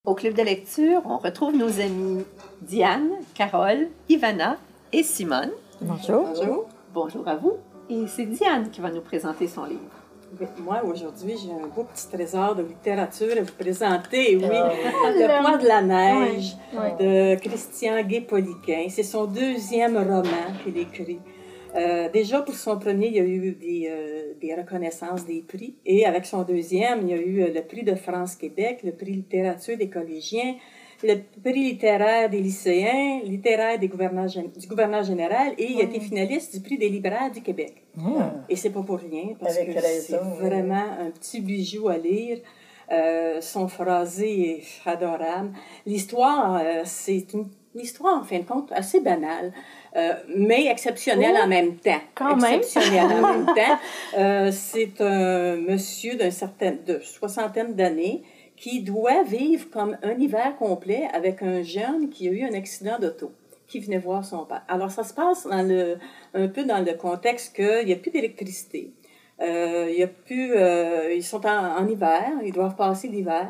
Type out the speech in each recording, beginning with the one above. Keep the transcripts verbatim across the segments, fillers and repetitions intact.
Au club de lecture, on retrouve nos amis Diane, Carole, Ivana et Simone. Bonjour. Bonjour. Bonjour à vous. Et c'est Diane qui va nous présenter son livre. Moi, aujourd'hui, j'ai un beau petit trésor de littérature à vous présenter. Oui, Le poids de la neige oui, oui. de Christian Gué-Poliquin. C'est son deuxième roman qu'il écrit. Euh, déjà, pour son premier, il y a eu des, euh, des reconnaissances, des prix. Et avec son deuxième, il y a eu le prix de France-Québec, le prix littérature des collégiens, le prix littéraire des lycéens, littéraire des gouverneurs, du gouverneur général, et il a été finaliste du prix des libraires du Québec. Mmh. Et c'est pas pour rien, parce Avec que raison, c'est vraiment un petit bijou à lire. Euh, son phrasé est adorable. L'histoire, euh, c'est une histoire, en fin de compte, assez banale, euh, mais exceptionnelle oh, en même temps. Quand exceptionnelle même. en même temps. Euh, c'est un monsieur d'un certain, de soixantaine d'années qui doit vivre comme un hiver complet avec un jeune qui a eu un accident d'auto, qui venait voir son père. Alors, ça se passe dans le, un peu dans le contexte qu'il n'y a plus d'électricité. Euh, il y a plus, euh, ils sont en, en hiver, ils doivent passer l'hiver.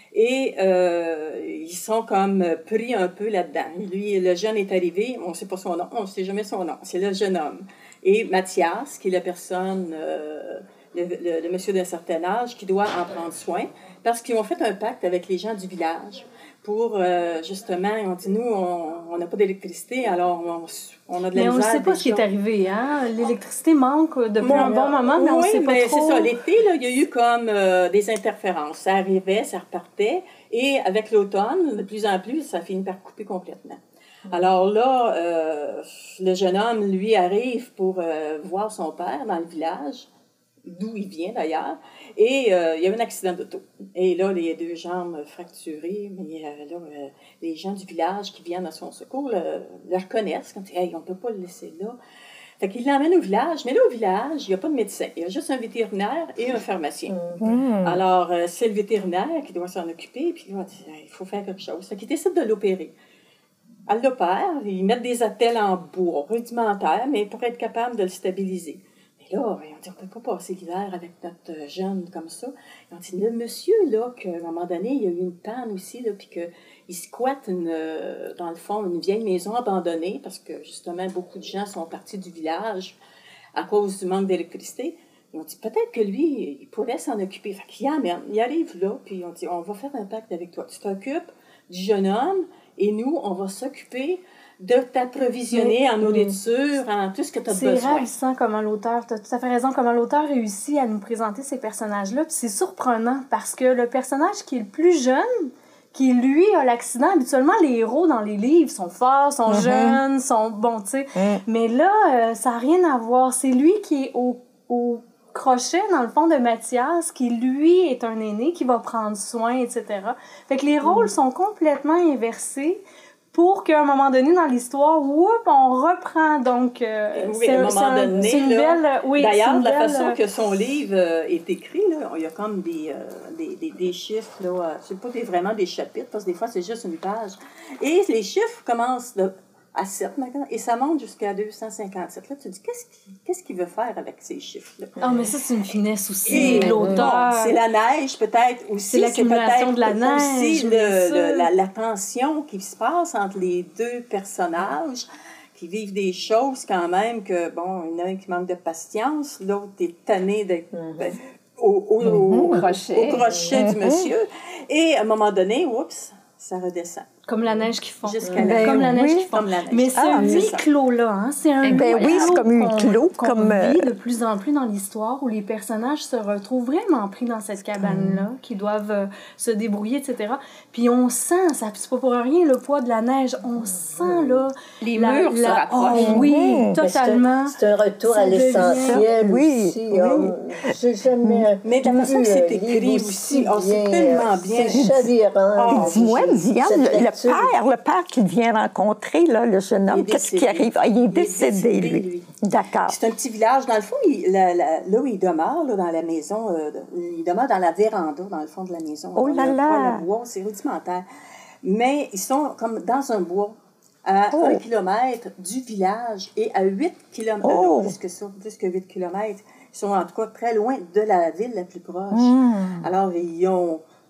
Et euh, ils sont comme pris un peu là-dedans. Lui, le jeune est arrivé, on ne sait pas son nom, on ne sait jamais son nom, c'est le jeune homme. Et Mathias, qui est la personne, euh, le, le, le monsieur d'un certain âge, qui doit en prendre soin, parce qu'ils ont fait un pacte avec les gens du village pour, euh, justement, on dit, nous, on n'a pas d'électricité, alors on, on a de la mais on ne sait pas ce qui est arrivé, hein? L'électricité manque depuis un bon moment, mais on ne oui, sait pas mais trop. c'est ça. L'été, là, il y a eu comme euh, des interférences. Ça arrivait, ça repartait. Et avec l'automne, de plus en plus, ça finit par couper complètement. Alors là, euh, le jeune homme, lui, arrive pour euh, voir son père dans le village, d'où il vient d'ailleurs, et euh, il y a eu un accident d'auto. Et là, les deux jambes fracturées, mais euh, là, euh, les gens du village qui viennent à son secours le, le reconnaissent, comme hey, on ne peut pas le laisser là. Fait qu'il l'emmène au village, mais là, au village, il n'y a pas de médecin. Il y a juste un vétérinaire et un pharmacien. Mmh. Alors, euh, c'est le vétérinaire qui doit s'en occuper, puis là, il faut faire quelque chose. Fait qu'il décide de l'opérer. Elle l'opère, ils mettent des attelles en bois, rudimentaires, mais pour être capable de le stabiliser. Mais là, on dit, on ne peut pas passer l'hiver avec notre jeune comme ça. Et on dit, le monsieur, là, qu'à un moment donné, il y a eu une panne aussi, là, puis qu'il squatte, une, dans le fond, une vieille maison abandonnée, parce que, justement, beaucoup de gens sont partis du village à cause du manque d'électricité. Et on dit, peut-être que lui, il pourrait s'en occuper. Fait qu'il amène, il arrive là, puis on dit, on va faire un pacte avec toi. Tu t'occupes du jeune homme, et nous, on va s'occuper de t'approvisionner en nourriture, en tout ce que tu as besoin. C'est ravissant comment l'auteur, tu as tout à fait raison, comment l'auteur réussit à nous présenter ces personnages-là. Puis c'est surprenant parce que le personnage qui est le plus jeune, qui lui a l'accident, habituellement les héros dans les livres sont forts, sont mm-hmm. jeunes, sont bons, tu sais. Mm. Mais là, euh, ça n'a rien à voir. C'est lui qui est au, au crochet, dans le fond, de Mathias, qui lui est un aîné, qui va prendre soin, et cetera. Fait que les rôles mm. sont complètement inversés. Pour qu'à un moment donné dans l'histoire, whoop, on reprend. Donc, euh, oui, c'est, à un moment c'est donné, c'est une là, belle. Oui, d'ailleurs, une la belle, façon que son livre euh, est écrit, là, il y a comme des, euh, des, des, des chiffres, là, euh, c'est pas des, vraiment des chapitres, parce que des fois, c'est juste une page. Et les chiffres commencent de, à sept maintenant, et ça monte jusqu'à deux cent cinquante-sept. Là, tu te dis, qu'est-ce qu'il, qu'est-ce qu'il veut faire avec ces chiffres-là? Ah, oh, mais ça, c'est une finesse aussi. Et l'auteur. Bon, c'est la neige, peut-être aussi. C'est l'accumulation c'est de la neige. Aussi le, le, la, la tension qui se passe entre les deux personnages, qui vivent des choses quand même que, bon, il y en a un qui manque de patience, l'autre est tanné d'être mm-hmm. au, au, au, au, au crochet, au crochet mm-hmm. du monsieur. Et à un moment donné, oups, ça redescend. Comme la neige qui fond. Jusqu'à ben, comme la neige oui. qui fond. Comme la neige. Mais ce ah, huis clos-là, hein, c'est un ben oui, c'est comme huis clos. Qu'on, comme qu'on vit de plus en plus dans l'histoire où les personnages se retrouvent vraiment pris dans cette cabane-là, mm. qui doivent euh, se débrouiller, et cetera. Puis on sent, ça, c'est pas pour rien le poids de la neige, on sent là... Les la, murs la, se rapprochent. Oh, oui, mmh. totalement. C'est un, c'est un retour à l'essentiel devient... oui, aussi. oui. On, j'ai jamais mais de la façon que c'est écrit aussi, oh, c'est tellement bien. C'est chavirant. Oh, dis-moi, Diane, le, le père, le père qu'il vient rencontrer, là, le jeune homme, qu'est-ce qui arrive? Ah, il est décédé, il est décédé lui. lui. D'accord. C'est un petit village. Dans le fond, il, la, la, là où il demeure, là, dans la maison, euh, il demeure dans la véranda, dans le fond de la maison. Oh là là! Le bois, c'est rudimentaire. Mais ils sont comme dans un bois, à oh. un kilomètre du village et à huit kilomètres, oh. plus que ça, plus que huit kilomètres. Ils sont en tout cas très loin de la ville la plus proche. Mm. Alors, ils ont...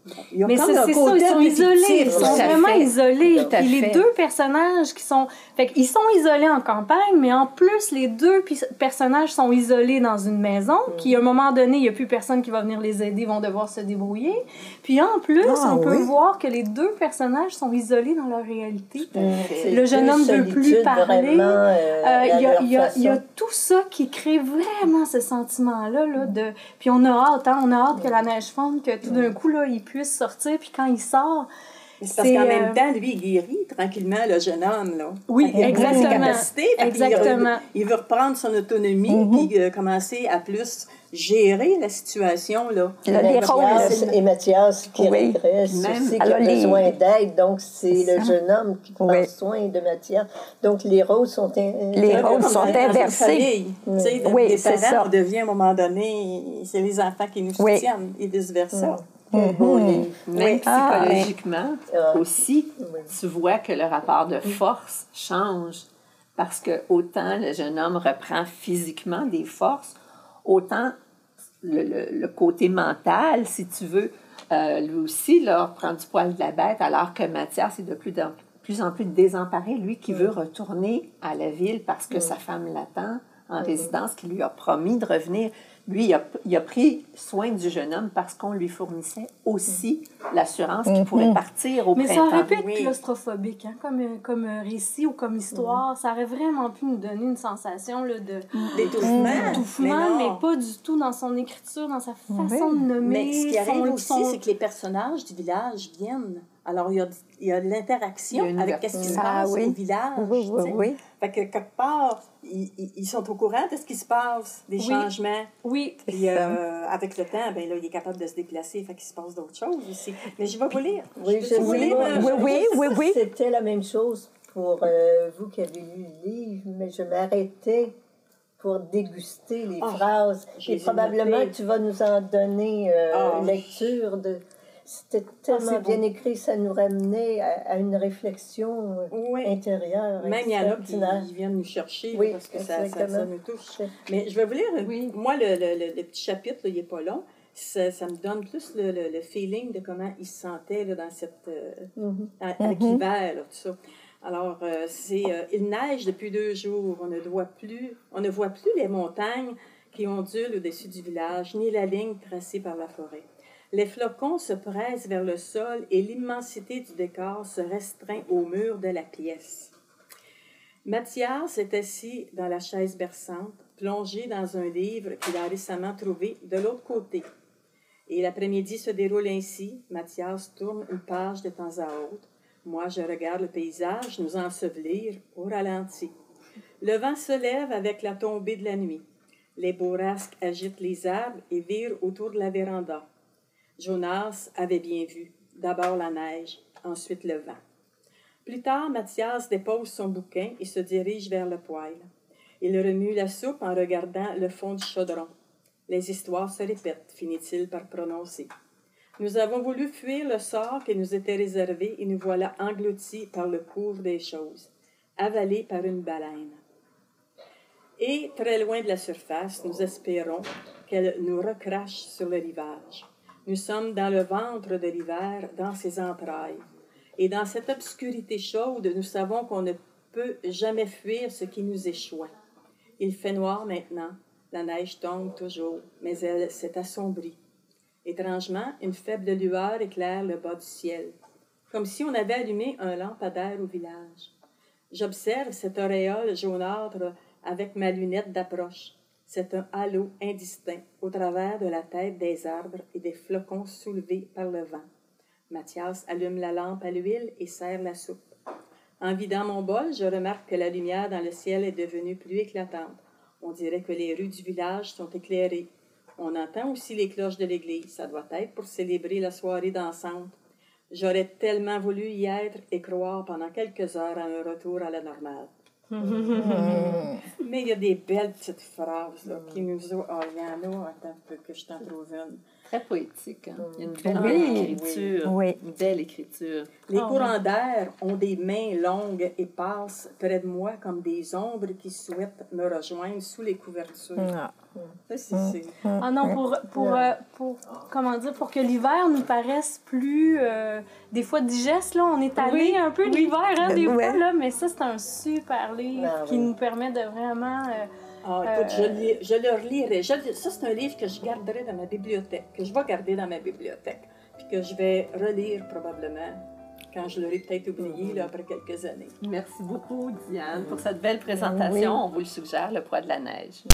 Il y a Mais comme c'est un c'est ça, côté ils sont détective, isolés, ils là. sont Tout à vraiment fait. isolés. Tout à Puis les fait. deux personnages qui sont... Fait qu'ils sont isolés en campagne, mais en plus, les deux pi- personnages sont isolés dans une maison, qui, à un moment donné, il n'y a plus personne qui va venir les aider, ils vont devoir se débrouiller. Puis en plus, Ah, on peut oui. voir que les deux personnages sont isolés dans leur réalité. C'est Le jeune deux homme ne veut plus solitudes parler. vraiment, euh, Euh, à Il y, a- leur il y a- il y a façon. tout ça qui crée vraiment ce sentiment-là. Là, de... Puis on a hâte, hein, on a hâte que la neige fonde, que tout d'un coup, là, il puisse sortir. Puis quand il sort, Mais c'est parce c'est, qu'en euh, même temps, lui, il guérit tranquillement le jeune homme, là. Oui, Il a plein de exactement. capacités, fait qu'il Exactement. re- Il veut reprendre son autonomie, puis euh, commencer à plus gérer la situation, là. Là, les rôles, Mathias, là, et Mathias qui Oui. régresse Même- aussi, qui Alors, a les- besoin d'aide. Donc, c'est C'est le ça. jeune homme qui prend Oui. soin de Mathias. Donc, les rôles sont... in- Les Un peu rôles comme sont dans- dans une inversés. famille, tu sais, Oui, les c'est parents, ça. on devient à un moment donné, c'est les enfants qui nous Oui. soutiennent, et vice-versa. Un beau livre. Même Ah, psychologiquement Ah. aussi, Oui. tu vois que le rapport de force change. Parce que autant le jeune homme reprend physiquement des forces, autant le, le- le côté mental, si tu veux, euh, lui aussi, là, reprend du poil de la bête, alors que Mathias est de plus en plus, en plus désemparé, lui qui veut retourner à la ville parce que sa femme l'attend en résidence, qui lui a promis de revenir. Lui, il a, il a pris soin du jeune homme parce qu'on lui fournissait aussi l'assurance qu'il pourrait partir au Mais ça aurait printemps. pu être Oui. claustrophobique, hein, comme, euh, comme euh, récit ou comme histoire. Ça aurait vraiment pu nous donner une sensation là, de L'étouffement. d'étouffement, mais, non. pas du tout dans son écriture, dans sa façon de nommer. Mais ce qui arrive son- aussi, son- c'est que les personnages du village viennent. Alors, il y a, il y a de l'interaction Il y a une avec ce qui se Ah passe oui. au village. Oui, oui, tu sais. oui. Fait que quelque part, ils, ils- ils sont au courant de ce qui se passe, des Oui. changements. Oui, Puis euh, avec le temps, ben là, il est capable de se déplacer, fait qu'il se passe d'autres choses aussi. Mais je vais vous lire. Oui, je je peux vous sais lire. pas. euh, Oui, oui, oui, oui. C'était la même chose pour euh, vous qui avez lu le livre, mais je m'arrêtais pour déguster les Ah, phrases. je Et les ai probablement notées. que tu vas nous en donner euh, Ah. lecture. De... C'était tellement c'est bien beau. écrit, ça nous ramenait à, à une réflexion euh, Oui. intérieure. Même il y en a qui extraordinaire. qui viennent nous chercher là, Oui, parce que ça, ça, exactement. ça nous touche. Mais je vais vous lire, Oui. moi, le, le, le, le petit chapitre, là, il n'est pas long. Ça, ça me donne plus le, le, le feeling de comment il se sentait là, dans cette, euh, Mhm. avec l'hiver, là, tout ça. Alors, euh, c'est, euh, il neige depuis deux jours. On ne, doit plus, on ne voit plus les montagnes qui ondulent au-dessus du village, ni la ligne tracée par la forêt. Les flocons se pressent vers le sol et l'immensité du décor se restreint au mur de la pièce. Mathias est assis dans la chaise berçante, plongé dans un livre qu'il a récemment trouvé de l'autre côté. Et l'après-midi se déroule ainsi. Mathias tourne une page de temps à autre. Moi, je regarde le paysage nous ensevelir au ralenti. Le vent se lève avec la tombée de la nuit. Les bourrasques agitent les arbres et virent autour de la véranda. Jonas avait bien vu. D'abord la neige, ensuite le vent. Plus tard, Mathias dépose son bouquin et se dirige vers le poêle. Il remue la soupe en regardant le fond du chaudron. Les histoires se répètent, finit-il par prononcer. Nous avons voulu fuir le sort qui nous était réservé et nous voilà engloutis par le cours des choses, avalés par une baleine. Et, très loin de la surface, nous espérons qu'elle nous recrache sur le rivage. Nous sommes dans le ventre de l'hiver, dans ses entrailles. Et dans cette obscurité chaude, nous savons qu'on ne peut jamais fuir ce qui nous échoue. Il fait noir maintenant, la neige tombe toujours, mais elle s'est assombrie. Étrangement, une faible lueur éclaire le bas du ciel, comme si on avait allumé un lampadaire au village. J'observe cette auréole jaunâtre avec ma lunette d'approche. C'est un halo indistinct au travers de la tête des arbres et des flocons soulevés par le vent. Mathias allume la lampe à l'huile et sert la soupe. En vidant mon bol, je remarque que la lumière dans le ciel est devenue plus éclatante. On dirait que les rues du village sont éclairées. On entend aussi les cloches de l'église. Ça doit être pour célébrer la soirée dansante. J'aurais tellement voulu y être et croire pendant quelques heures à un retour à la normale. Mais il y a des belles petites phrases là, qui nous ont... Ah, il y en a, attends un peu que je t'en trouve une. Très poétique. Hein? Il y a une Ah, belle oui. écriture. Oui. Une belle écriture. Les Ah, courants d'air ont des mains longues et passent près de moi comme des ombres qui souhaitent me rejoindre sous les couvertures. Ah. Ça, c'est- c'est- Ah non, pour, pour, euh, pour, comment dire, pour que l'hiver nous paraisse plus, euh, des fois digeste, là, on est allé Oui, un peu de oui. l'hiver, hein, des Ouais. fois, là, mais ça, c'est un super livre Ah, qui oui. nous permet de vraiment... euh, Ah, écoute, je, lis- je le relirai. Je- ça, c'est un livre que je garderai dans ma bibliothèque, que je vais garder dans ma bibliothèque, puis que je vais relire probablement quand je l'aurai peut-être oublié là, après quelques années. Merci beaucoup, Diane, pour cette belle présentation. Oui. On vous le suggère, Le poids de la neige.